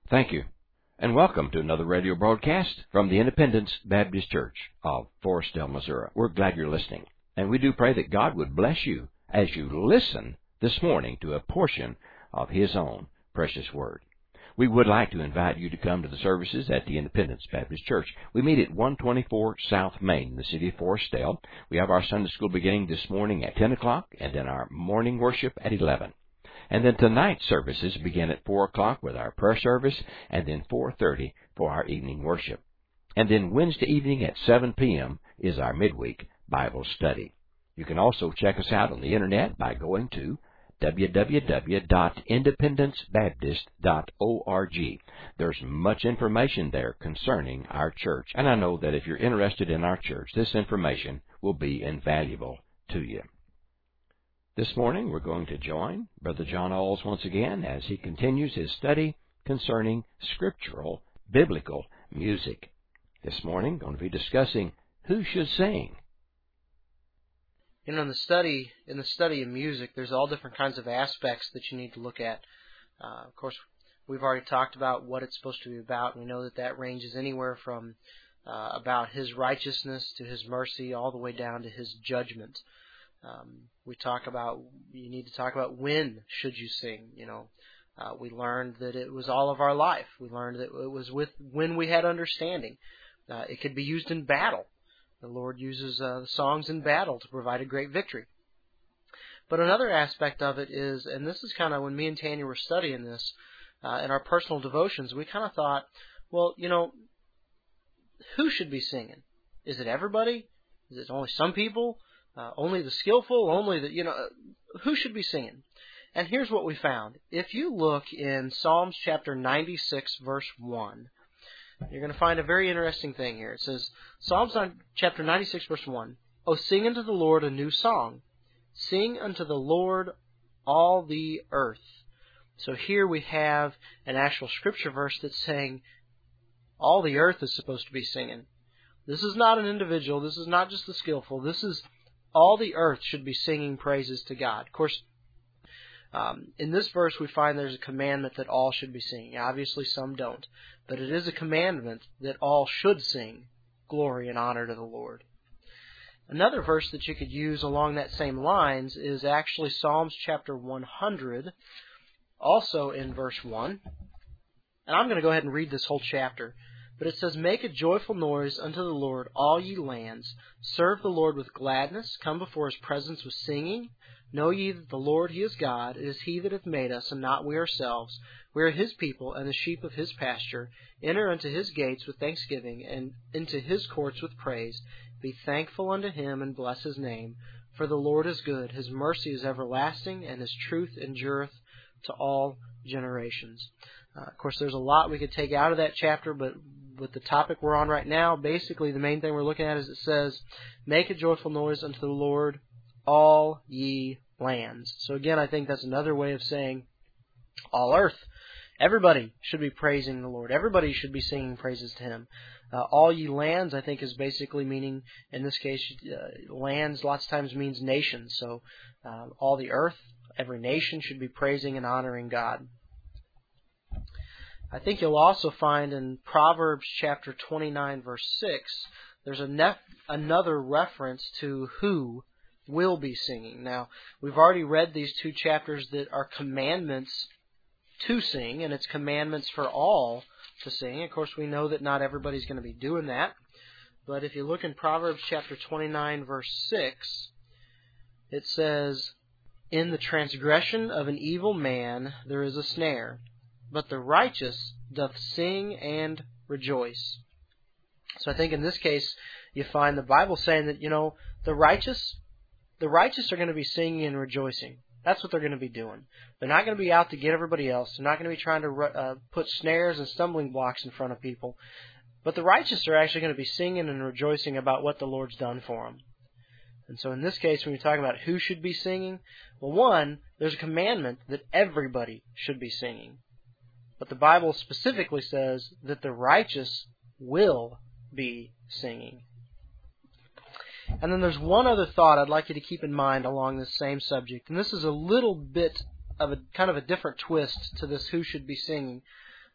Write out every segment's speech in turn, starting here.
Thank you, and welcome to another radio broadcast from the Independence Baptist Church of Forestdale, Missouri. We're glad you're listening, and we do pray that God would bless you as you listen this morning to a portion of His own precious Word. We would like to invite you to come to the services at the Independence Baptist Church. We meet at 124 South Main, the city of Forestdale. We have our Sunday school beginning this morning at 10 o'clock, and then our morning worship at 11. And then tonight's services begin at 4 o'clock with our prayer service, and then 4:30 for our evening worship. And then Wednesday evening at 7 p.m. is our midweek Bible study. You can also check us out on the Internet by going to www.independencebaptist.org. There's much information there concerning our church, and I know that if you're interested in our church, this information will be invaluable to you. This morning, we're going to join Brother John Alls once again as he continues his study concerning scriptural, biblical music. This morning, going to be discussing who should sing. You know, in the study of music, there's all different kinds of aspects that you need to look at. Of course, we've already talked about what it's supposed to be about. We know that ranges anywhere from about His righteousness to His mercy, all the way down to His judgment. You need to talk about when should you sing. We learned that it was all of our life. We learned that it was when we had understanding. It could be used in battle. The Lord uses the songs in battle to provide a great victory. But another aspect of it is, and this is kind of when me and Tanya were studying this in our personal devotions, we kind of thought, well, who should be singing? Is it everybody? Is it only some people? Only the skillful? Only the, who should be singing? And here's what we found. If you look in Psalms chapter 96, verse 1, you're going to find a very interesting thing here. It says, Psalms chapter 96, verse 1, "O sing unto the Lord a new song. Sing unto the Lord all the earth." So here we have an actual scripture verse that's saying all the earth is supposed to be singing. This is not an individual. This is not just the skillful. This is all the earth should be singing praises to God. Of course, in this verse we find there's a commandment that all should be singing. Obviously some don't. But it is a commandment that all should sing glory and honor to the Lord. Another verse that you could use along that same lines is actually Psalms chapter 100, also in verse 1. And I'm going to go ahead and read this whole chapter. But it says, "Make a joyful noise unto the Lord, all ye lands. Serve the Lord with gladness. Come before His presence with singing. Know ye that the Lord, He is God. It is He that hath made us, and not we ourselves. We are His people, and the sheep of His pasture. Enter unto His gates with thanksgiving, and into His courts with praise. Be thankful unto Him, and bless His name. For the Lord is good. His mercy is everlasting, and His truth endureth to all generations." Of course, there's a lot we could take out of that chapter, but with the topic we're on right now, basically the main thing we're looking at is it says, "Make a joyful noise unto the Lord, all ye lands." So again, I think that's another way of saying all earth. Everybody should be praising the Lord. Everybody should be singing praises to Him. All ye lands, I think, is basically meaning, in this case, lands lots of times means nations. So all the earth, every nation should be praising and honoring God. I think you'll also find in Proverbs chapter 29, verse 6, there's another reference to who will be singing. Now, we've already read these two chapters that are commandments to sing, and it's commandments for all to sing. Of course, we know that not everybody's going to be doing that. But if you look in Proverbs chapter 29, verse 6, it says, "In the transgression of an evil man there is a snare, but the righteous doth sing and rejoice." So I think in this case, you find the Bible saying that, the righteous are going to be singing and rejoicing. That's what they're going to be doing. They're not going to be out to get everybody else. They're not going to be trying to put snares and stumbling blocks in front of people. But the righteous are actually going to be singing and rejoicing about what the Lord's done for them. And so in this case, when you're talking about who should be singing, well, one, there's a commandment that everybody should be singing. But the Bible specifically says that the righteous will be singing. And then there's one other thought I'd like you to keep in mind along this same subject. And this is a little bit of a kind of a different twist to this who should be singing.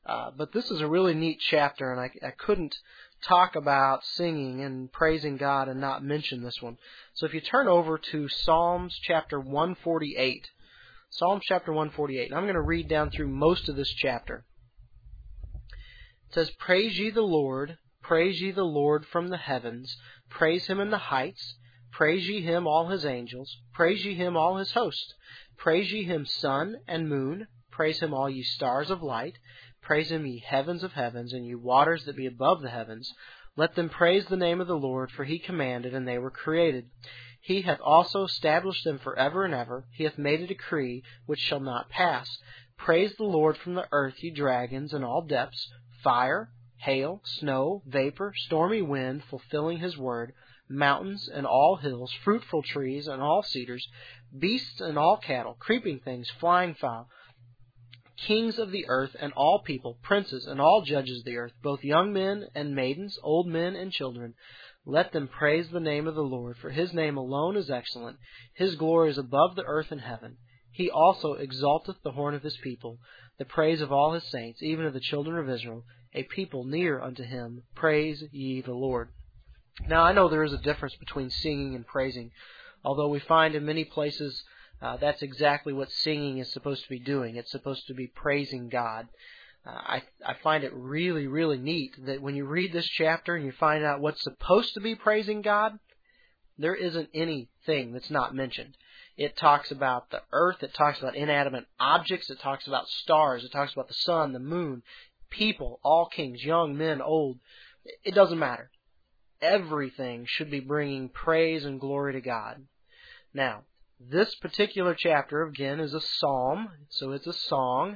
But this is a really neat chapter, and I couldn't talk about singing and praising God and not mention this one. So if you turn over to Psalms chapter 148, Psalms chapter 148, and I'm going to read down through most of this chapter. It says, Praise ye the Lord from the heavens, praise Him in the heights, praise ye Him all His angels, praise ye Him all His host, praise ye Him sun and moon, praise Him all ye stars of light, praise Him ye heavens of heavens, and ye waters that be above the heavens. Let them praise the name of the Lord, for He commanded, and they were created. He hath also established them for ever and ever. He hath made a decree which shall not pass. Praise the Lord from the earth, ye dragons, and all depths, fire, hail, snow, vapor, stormy wind, fulfilling His word, mountains and all hills, fruitful trees and all cedars, beasts and all cattle, creeping things, flying fowl, kings of the earth and all people, princes and all judges of the earth, both young men and maidens, old men and children. Let them praise the name of the Lord, for His name alone is excellent. His glory is above the earth and heaven. He also exalteth the horn of His people, the praise of all His saints, even of the children of Israel, a people near unto Him. Praise ye the Lord. Now, I know there is a difference between singing and praising, although we find in many places that's exactly what singing is supposed to be doing. It's supposed to be praising God. I find it really, really neat that when you read this chapter and you find out what's supposed to be praising God, there isn't anything that's not mentioned. It talks about the earth, it talks about inanimate objects, it talks about stars, it talks about the sun, the moon, people, all kings, young, men, old. It doesn't matter. Everything should be bringing praise and glory to God. Now, this particular chapter, again, is a psalm, so it's a song.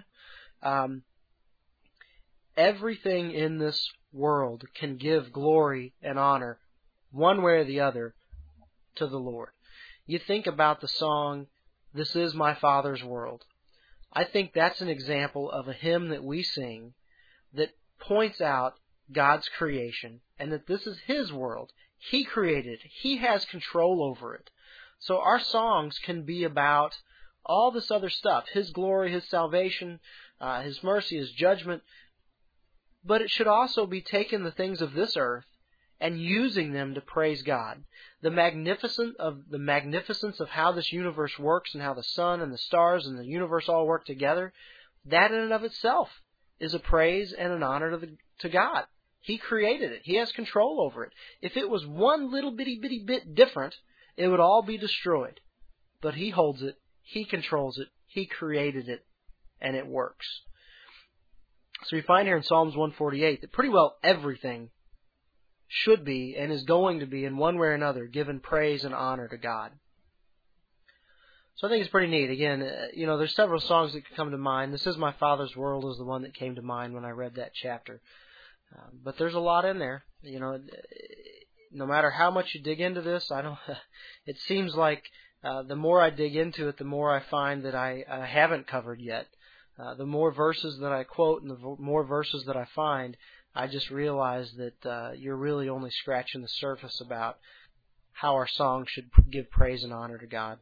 Everything in this world can give glory and honor, one way or the other, to the Lord. You think about the song, This Is My Father's World. I think that's an example of a hymn that we sing that points out God's creation and that this is His world. He created it. He has control over it. So our songs can be about all this other stuff, His glory, His salvation, His mercy, His judgment. But it should also be taking the things of this earth and using them to praise God. The magnificence of how this universe works and how the sun and the stars and the universe all work together, that in and of itself is a praise and an honor to God. He created it. He has control over it. If it was one little bitty bit different, it would all be destroyed. But He holds it. He controls it. He created it. And it works. So we find here in Psalms 148 that pretty well everything should be and is going to be in one way or another given praise and honor to God. So I think it's pretty neat. Again, there's several songs that could come to mind. This Is My Father's World is the one that came to mind when I read that chapter. But there's a lot in there. No matter how much you dig into this, it seems like the more I dig into it, the more I find that I haven't covered yet. The more verses that I quote and the more verses that I find, I just realize that you're really only scratching the surface about how our songs should give praise and honor to God.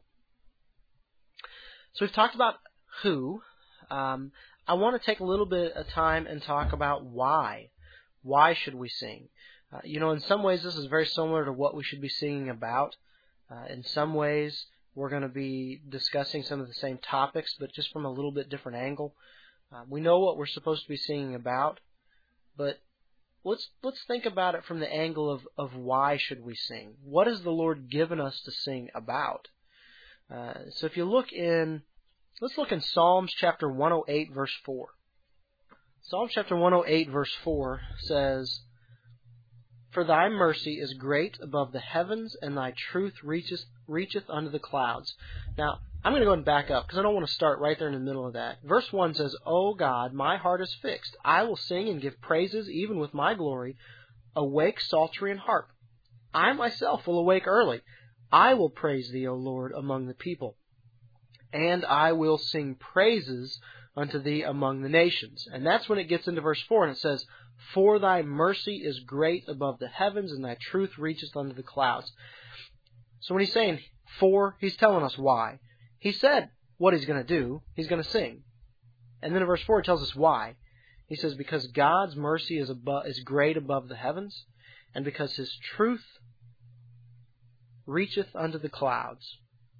So we've talked about who. I want to take a little bit of time and talk about why. Why should we sing? In some ways this is very similar to what we should be singing about. In some ways we're going to be discussing some of the same topics, but just from a little bit different angle. We know what we're supposed to be singing about, but let's think about it from the angle of why should we sing? What has the Lord given us to sing about? So if you let's look in Psalms chapter 108, verse 4. Psalms chapter 108, verse 4 says, For Thy mercy is great above the heavens, and Thy truth reacheth unto the clouds. Now, I'm going to go and back up, because I don't want to start right there in the middle of that. Verse 1 says, O God, my heart is fixed. I will sing and give praises, even with my glory. Awake, psaltery and harp. I myself will awake early. I will praise Thee, O Lord, among the people. And I will sing praises unto Thee among the nations. And that's when it gets into verse 4, and it says, For Thy mercy is great above the heavens, and Thy truth reacheth unto the clouds. So when he's saying for, he's telling us why. He said what he's going to do. He's going to sing. And then in verse 4 it tells us why. He says, because God's mercy is great above the heavens, and because His truth reacheth unto the clouds.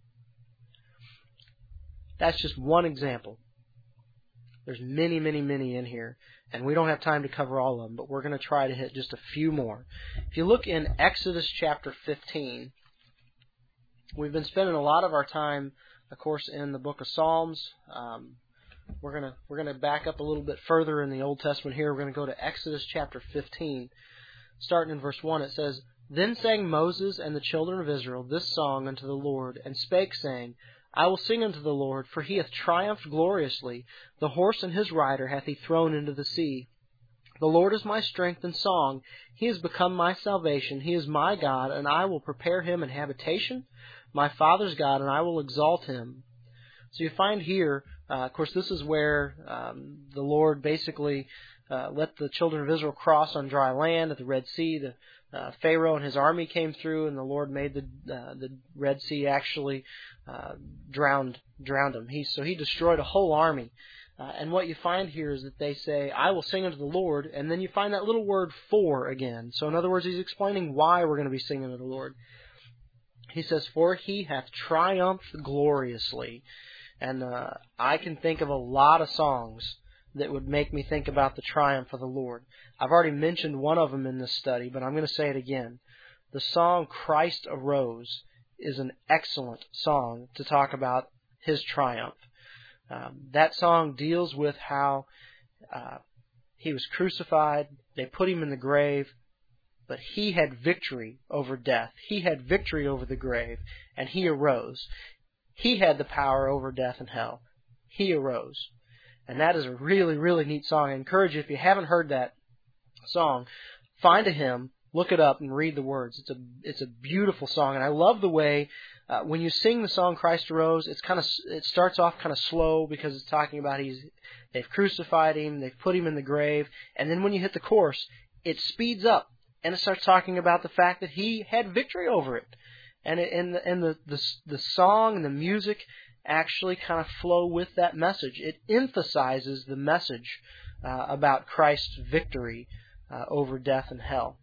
That's just one example. There's many, many, many in here, and we don't have time to cover all of them, but we're going to try to hit just a few more. If you look in Exodus chapter 15, we've been spending a lot of our time, of course, in the book of Psalms. We're gonna back up a little bit further in the Old Testament here. We're going to go to Exodus chapter 15, starting in verse 1. It says, Then sang Moses and the children of Israel this song unto the Lord, and spake, saying, I will sing unto the Lord, for He hath triumphed gloriously. The horse and his rider hath He thrown into the sea. The Lord is my strength and song. He has become my salvation. He is my God, and I will prepare Him an habitation. My Father's God, and I will exalt Him. So you find here, of course, this is where the Lord basically let the children of Israel cross on dry land at the Red Sea. Pharaoh and his army came through, and the Lord made the Red Sea actually drowned them. So He destroyed a whole army. And what you find here is that they say, I will sing unto the Lord, and then you find that little word for again. So in other words, He's explaining why we're going to be singing unto the Lord. He says, for He hath triumphed gloriously. And I can think of a lot of songs that would make me think about the triumph of the Lord. I've already mentioned one of them in this study, but I'm going to say it again. The song Christ Arose is an excellent song to talk about His triumph. That song deals with how He was crucified, they put Him in the grave, but He had victory over death. He had victory over the grave, and He arose. He had the power over death and hell. He arose. And that is a really, really neat song. I encourage you, if you haven't heard that song, find a hymn, look it up, and read the words. It's a beautiful song, and I love the way when you sing the song Christ Arose, it starts off kind of slow because it's talking about they've crucified Him, they've put Him in the grave, and then when you hit the chorus, it speeds up and it starts talking about the fact that He had victory over it. And the song and the music actually kind of flow with that message. It emphasizes the message about Christ's victory over death and hell.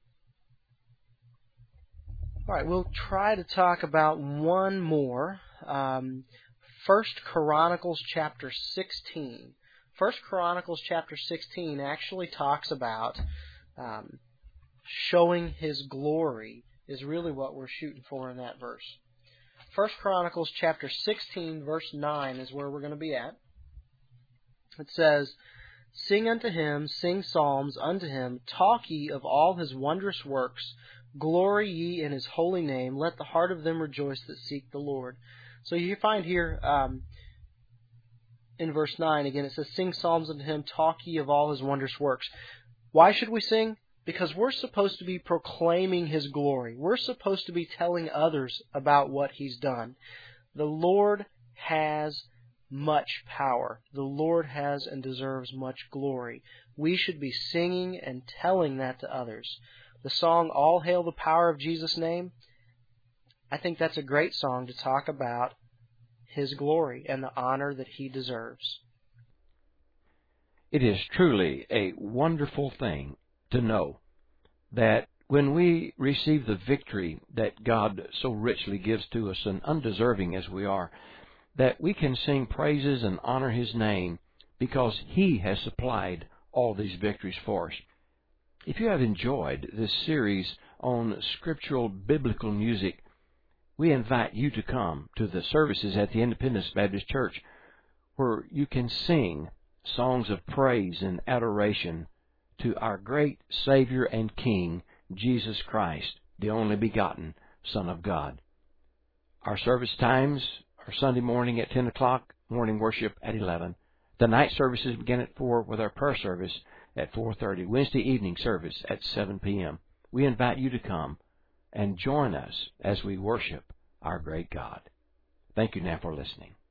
All right, we'll try to talk about one more. 1 Chronicles chapter 16. 1 Chronicles chapter 16 actually talks about showing His glory is really what we're shooting for in that verse. 1 Chronicles chapter 16, verse 9 is where we're going to be at. It says, Sing unto Him, sing psalms unto Him, talk ye of all His wondrous works, glory ye in His holy name, let the heart of them rejoice that seek the Lord. So you find here in verse 9, again, it says, Sing psalms unto Him, talk ye of all His wondrous works. Why should we sing? Because we're supposed to be proclaiming His glory. We're supposed to be telling others about what He's done. The Lord has much power. The Lord has and deserves much glory. We should be singing and telling that to others. The song, All Hail the Power of Jesus' Name, I think that's a great song to talk about His glory and the honor that He deserves. It is truly a wonderful thing to know that when we receive the victory that God so richly gives to us, and undeserving as we are, that we can sing praises and honor His name because He has supplied all these victories for us. If you have enjoyed this series on scriptural biblical music, we invite you to come to the services at the Independence Baptist Church where you can sing songs of praise and adoration to our great Savior and King, Jesus Christ, the only begotten Son of God. Our service times are Sunday morning at 10 o'clock, morning worship at 11. The night services begin at 4 with our prayer service at 4:30. Wednesday evening service at 7 p.m. We invite you to come and join us as we worship our great God. Thank you now for listening.